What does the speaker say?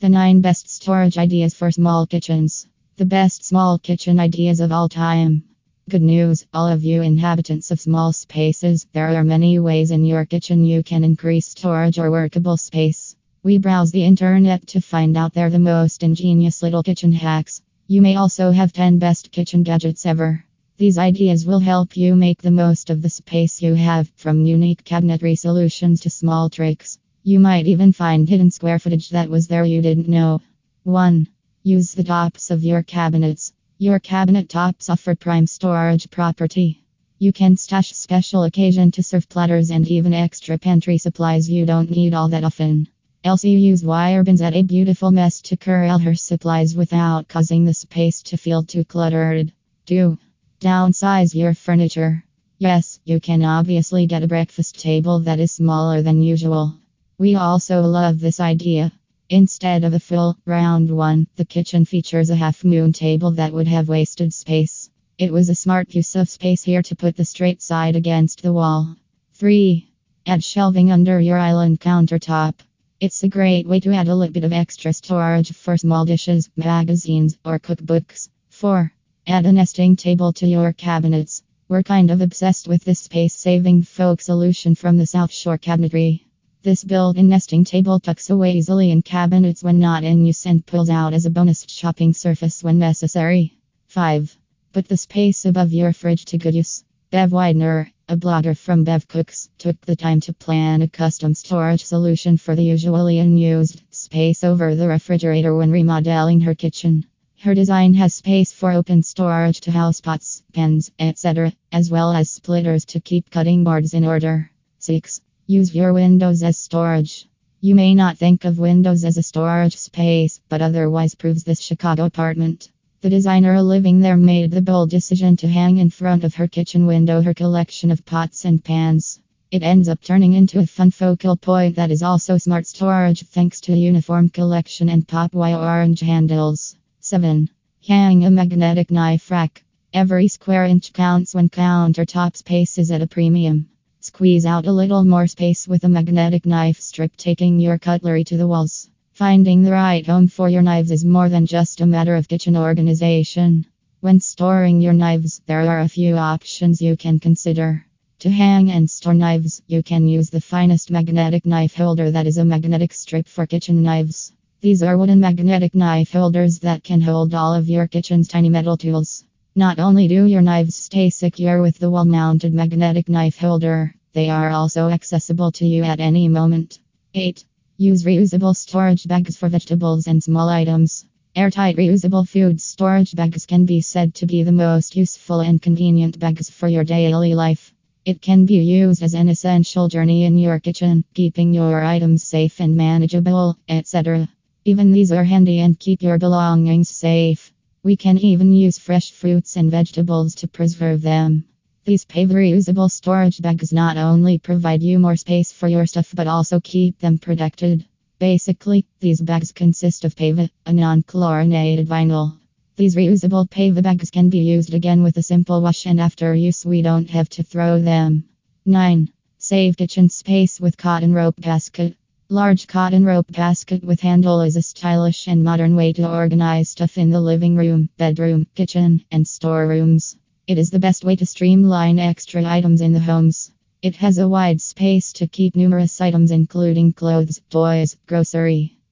9 best storage ideas for small kitchens. The best small kitchen ideas of all time. Good news, all of you inhabitants of small spaces, there are many ways in your kitchen you can increase storage or workable space. We browse the internet to find out they're the most ingenious little kitchen hacks. You may also have 10 best kitchen gadgets ever. These ideas will help you make the most of the space you have, from unique cabinetry solutions to small tricks. You might even find hidden square footage that was there you didn't know. 1. Use the tops of your cabinets. Your cabinet tops offer prime storage property. You can stash special occasion to serve platters and even extra pantry supplies you don't need all that often. Else you use wire bins at a beautiful mess to corral her supplies without causing the space to feel too cluttered. 2. Downsize your furniture. Yes, you can obviously get a breakfast table that is smaller than usual. We also love this idea. Instead of a full, round one, the kitchen features a half-moon table that would have wasted space. It was a smart use of space here to put the straight side against the wall. 3. Add shelving under your island countertop. It's a great way to add a little bit of extra storage for small dishes, magazines, or cookbooks. 4. Add a nesting table to your cabinets. We're kind of obsessed with this space-saving folk solution from the South Shore Cabinetry. This built-in nesting table tucks away easily in cabinets when not in use and pulls out as a bonus shopping surface when necessary. 5. Put the space above your fridge to good use. Bev Widener, a blogger from Bev Cooks, took the time to plan a custom storage solution for the usually unused space over the refrigerator when remodeling her kitchen. Her design has space for open storage to house pots, pans, etc., as well as splitters to keep cutting boards in order. 6. Use your windows as storage. You may not think of windows as a storage space, but otherwise proves this Chicago apartment. The designer living there made the bold decision to hang in front of her kitchen window her collection of pots and pans. It ends up turning into a fun focal point that is also smart storage thanks to a uniform collection and pop wire orange handles. 7. Hang a magnetic knife rack. Every square inch counts when countertop space is at a premium. Squeeze out a little more space with a magnetic knife strip, taking your cutlery to the walls. Finding the right home for your knives is more than just a matter of kitchen organization. When storing your knives, there are a few options you can consider. To hang and store knives, you can use the finest magnetic knife holder that is a magnetic strip for kitchen knives. These are wooden magnetic knife holders that can hold all of your kitchen's tiny metal tools. Not only do your knives stay secure with the wall-mounted magnetic knife holder, they are also accessible to you at any moment. 8. Use reusable storage bags for vegetables and small items. Airtight reusable food storage bags can be said to be the most useful and convenient bags for your daily life. It can be used as an essential journey in your kitchen, keeping your items safe and manageable, etc. Even these are handy and keep your belongings safe. We can even use fresh fruits and vegetables to preserve them. These PAVE reusable storage bags not only provide you more space for your stuff but also keep them protected. Basically, these bags consist of PAVE, a non-chlorinated vinyl. These reusable PAVE bags can be used again with a simple wash, and after use we don't have to throw them. 9. Save kitchen space with cotton rope basket. Large cotton rope basket with handle is a stylish and modern way to organize stuff in the living room, bedroom, kitchen, and storerooms. It is the best way to streamline extra items in the homes. It has a wide space to keep numerous items including clothes, toys, grocery,